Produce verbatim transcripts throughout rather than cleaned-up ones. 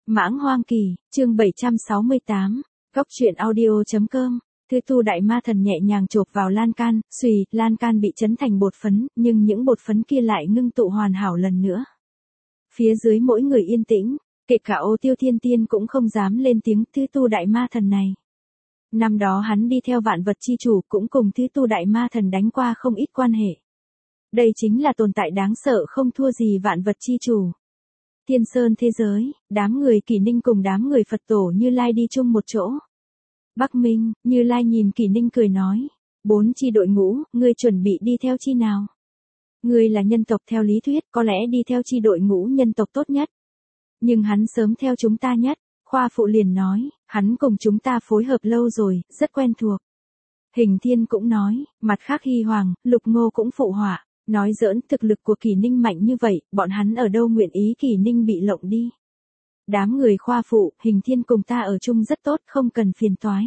Mãng Hoang Kỳ, chương bảy trăm sáu mươi tám, góc truyện audio.com. Thư tu đại ma thần nhẹ nhàng chộp vào lan can, xùy, lan can bị chấn thành bột phấn, nhưng những bột phấn kia lại ngưng tụ hoàn hảo lần nữa. Phía dưới mỗi người yên tĩnh, kể cả Ô Tiêu Thiên Tiên cũng không dám lên tiếng. Thư tu đại ma thần này. Năm đó hắn đi theo vạn vật chi chủ, cũng cùng Thư tu đại ma thần đánh qua không ít quan hệ. Đây chính là tồn tại đáng sợ không thua gì vạn vật chi chủ. Thiên Sơn thế giới, đám người Kỷ Ninh cùng đám người Phật tổ Như Lai đi chung một chỗ. Bắc Minh, Như Lai nhìn Kỷ Ninh cười nói, bốn chi đội ngũ, ngươi chuẩn bị đi theo chi nào? Ngươi là nhân tộc theo lý thuyết, có lẽ đi theo chi đội ngũ nhân tộc tốt nhất. Nhưng hắn sớm theo chúng ta nhất, Khoa Phụ liền nói, hắn cùng chúng ta phối hợp lâu rồi, rất quen thuộc. Hình Thiên cũng nói, mặt khác Hy Hoàng, Lục Ngô cũng phụ họa. Nói giỡn, thực lực của Kỷ Ninh mạnh như vậy, bọn hắn ở đâu nguyện ý Kỷ Ninh bị lộng đi. Đám người Khoa Phụ, Hình Thiên cùng ta ở chung rất tốt, không cần phiền toái.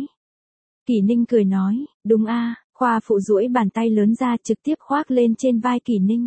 Kỷ Ninh cười nói, đúng a. Khoa Phụ duỗi bàn tay lớn ra trực tiếp khoác lên trên vai Kỷ Ninh.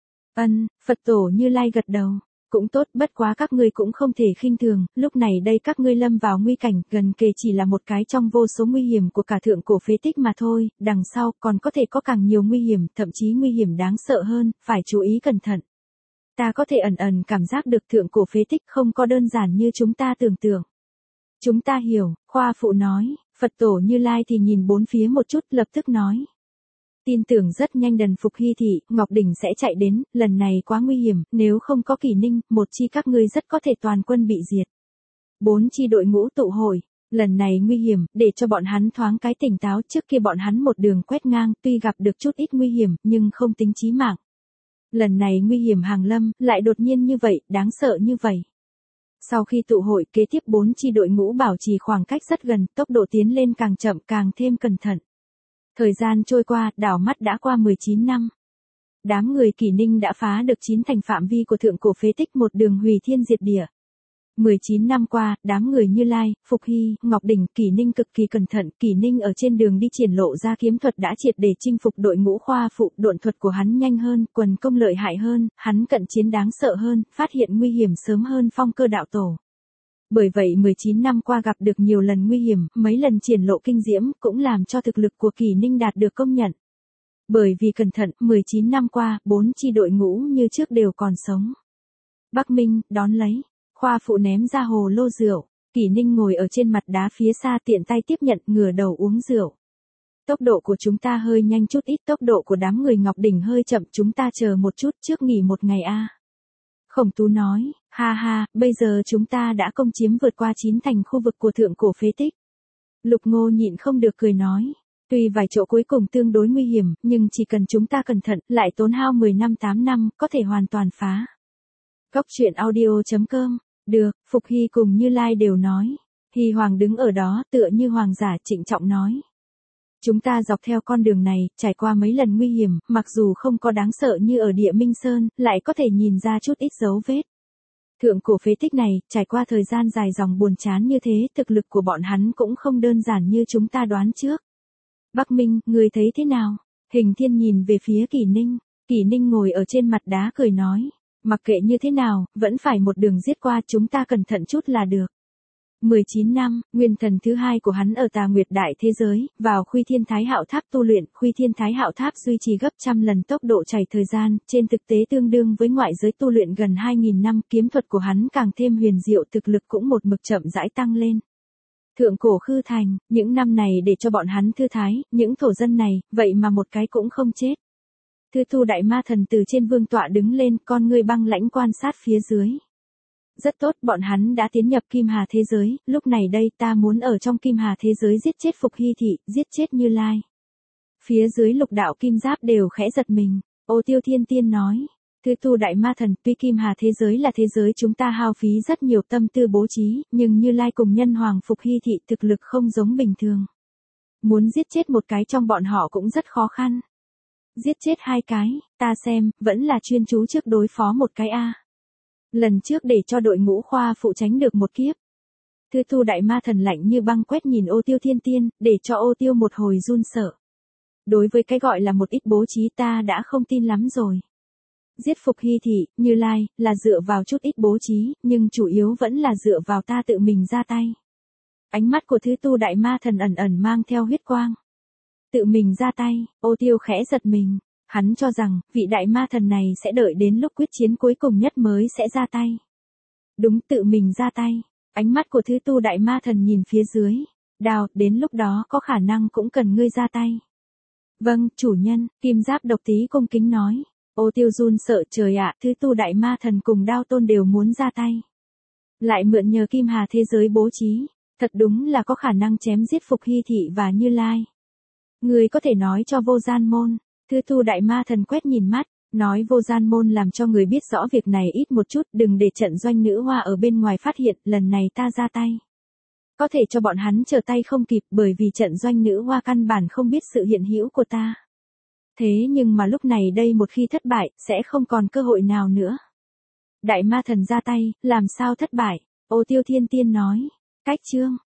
Ân, Phật tổ Như Lai gật đầu. Cũng tốt, bất quá các ngươi cũng không thể khinh thường, lúc này đây các ngươi lâm vào nguy cảnh, gần kề chỉ là một cái trong vô số nguy hiểm của cả thượng cổ phế tích mà thôi, đằng sau còn có thể có càng nhiều nguy hiểm, thậm chí nguy hiểm đáng sợ hơn, phải chú ý cẩn thận. Ta có thể ẩn ẩn cảm giác được thượng cổ phế tích không có đơn giản như chúng ta tưởng tượng. Chúng ta hiểu, Khoa Phụ nói, Phật tổ Như Lai thì nhìn bốn phía một chút lập tức nói. Tin tưởng rất nhanh Đần Phục Hy thị, Ngọc Đỉnh sẽ chạy đến, lần này quá nguy hiểm, nếu không có Kỷ Ninh, một chi các ngươi rất có thể toàn quân bị diệt. Bốn chi đội ngũ tụ hội, lần này nguy hiểm, để cho bọn hắn thoáng cái tỉnh táo, trước kia bọn hắn một đường quét ngang, tuy gặp được chút ít nguy hiểm, nhưng không tính chí mạng. Lần này nguy hiểm hàng lâm, lại đột nhiên như vậy, đáng sợ như vậy. Sau khi tụ hội, kế tiếp bốn chi đội ngũ bảo trì khoảng cách rất gần, tốc độ tiến lên càng chậm càng thêm cẩn thận. Thời gian trôi qua, đảo mắt đã qua mười chín năm. Đám người Kỷ Ninh đã phá được chín thành phạm vi của thượng cổ phế tích, một đường hủy thiên diệt địa. mười chín năm qua, đám người Như Lai, Phục Hy, Ngọc Đỉnh, Kỷ Ninh cực kỳ cẩn thận. Kỷ Ninh ở trên đường đi triển lộ ra kiếm thuật đã triệt để chinh phục đội ngũ Khoa Phụ, độn thuật của hắn nhanh hơn, quần công lợi hại hơn, hắn cận chiến đáng sợ hơn, phát hiện nguy hiểm sớm hơn Phong Cơ đạo tổ. Bởi vậy mười chín năm qua gặp được nhiều lần nguy hiểm, mấy lần triển lộ kinh diễm, cũng làm cho thực lực của Kỷ Ninh đạt được công nhận. Bởi vì cẩn thận, mười chín năm qua, bốn chi đội ngũ như trước đều còn sống. Bắc Minh, đón lấy. Khoa Phụ ném ra hồ lô rượu. Kỷ Ninh ngồi ở trên mặt đá phía xa tiện tay tiếp nhận, ngửa đầu uống rượu. Tốc độ của chúng ta hơi nhanh chút ít, tốc độ của đám người Ngọc Đỉnh hơi chậm, chúng ta chờ một chút trước nghỉ một ngày a. Khổng Tú nói, ha ha, bây giờ chúng ta đã công chiếm vượt qua chín thành khu vực của thượng cổ phế tích. Lục Ngô nhịn không được cười nói, tuy vài chỗ cuối cùng tương đối nguy hiểm, nhưng chỉ cần chúng ta cẩn thận, lại tốn hao mười năm tám năm, có thể hoàn toàn phá. Góc truyện audio.com, được, Phục Hy cùng Như Lai đều nói. Hy Hoàng đứng ở đó tựa như hoàng giả trịnh trọng nói. Chúng ta dọc theo con đường này, trải qua mấy lần nguy hiểm, mặc dù không có đáng sợ như ở địa Minh Sơn, lại có thể nhìn ra chút ít dấu vết. Thượng cổ phế tích này, trải qua thời gian dài dòng buồn chán như thế, thực lực của bọn hắn cũng không đơn giản như chúng ta đoán trước. Bắc Minh, ngươi thấy thế nào? Hình Thiên nhìn về phía Kỷ Ninh. Kỷ Ninh ngồi ở trên mặt đá cười nói. Mặc kệ như thế nào, vẫn phải một đường giết qua, chúng ta cẩn thận chút là được. mười chín năm, nguyên thần thứ hai của hắn ở Tà Nguyệt Đại thế giới, vào Khuy Thiên Thái Hạo Tháp tu luyện, Khuy Thiên Thái Hạo Tháp duy trì gấp trăm lần tốc độ chảy thời gian, trên thực tế tương đương với ngoại giới tu luyện gần hai nghìn năm, kiếm thuật của hắn càng thêm huyền diệu, thực lực cũng một mực chậm rãi tăng lên. Thượng cổ Khư Thành, những năm này để cho bọn hắn thư thái, những thổ dân này, vậy mà một cái cũng không chết. Thư tu đại ma thần từ trên vương tọa đứng lên, con ngươi băng lãnh quan sát phía dưới. Rất tốt, bọn hắn đã tiến nhập Kim Hà thế giới, lúc này đây ta muốn ở trong Kim Hà thế giới giết chết Phục Hy thị, giết chết Như Lai. Phía dưới lục đạo kim giáp đều khẽ giật mình, Ô Tiêu Thiên Tiên nói. Thư tu đại ma thần, tuy Kim Hà thế giới là thế giới chúng ta hao phí rất nhiều tâm tư bố trí, nhưng Như Lai cùng nhân hoàng Phục Hy thị thực lực không giống bình thường. Muốn giết chết một cái trong bọn họ cũng rất khó khăn. Giết chết hai cái, ta xem, vẫn là chuyên chú trước đối phó một cái a. Lần trước để cho đội ngũ Khoa Phụ tránh được một kiếp. Thư tu đại ma thần lạnh như băng quét nhìn Ô Tiêu Thiên Tiên, để cho Ô Tiêu một hồi run sợ. Đối với cái gọi là một ít bố trí ta đã không tin lắm rồi. Giết Phục Hy Thị, Như Lai, là dựa vào chút ít bố trí, nhưng chủ yếu vẫn là dựa vào ta tự mình ra tay. Ánh mắt của Thứ Tu Đại Ma Thần ẩn ẩn mang theo huyết quang. Tự mình ra tay, Ô Tiêu khẽ giật mình. Hắn cho rằng, vị Đại Ma Thần này sẽ đợi đến lúc quyết chiến cuối cùng nhất mới sẽ ra tay. Đúng, tự mình ra tay. Ánh mắt của Thứ Tu Đại Ma Thần nhìn phía dưới. Đào, đến lúc đó có khả năng cũng cần ngươi ra tay. Vâng, chủ nhân, Kim Giáp Độc Tí cung kính nói. Ô Tiêu run sợ, trời ạ, Thứ Tu Đại Ma Thần cùng Đao Tôn đều muốn ra tay. Lại mượn nhờ Kim Hà thế giới bố trí, thật đúng là có khả năng chém giết Phục Hy Thị và Như Lai. Người có thể nói cho Vô Gian Môn. Thứ Tu Đại Ma Thần quét nhìn mắt, nói Vô Gian Môn làm cho người biết rõ việc này ít một chút, đừng để trận doanh nữ hoa ở bên ngoài phát hiện, lần này ta ra tay. Có thể cho bọn hắn trở tay không kịp, bởi vì trận doanh nữ hoa căn bản không biết sự hiện hữu của ta. Thế nhưng mà lúc này đây một khi thất bại, sẽ không còn cơ hội nào nữa. Đại Ma Thần ra tay, làm sao thất bại? Ô Tiêu Thiên Tiên nói. Cách chương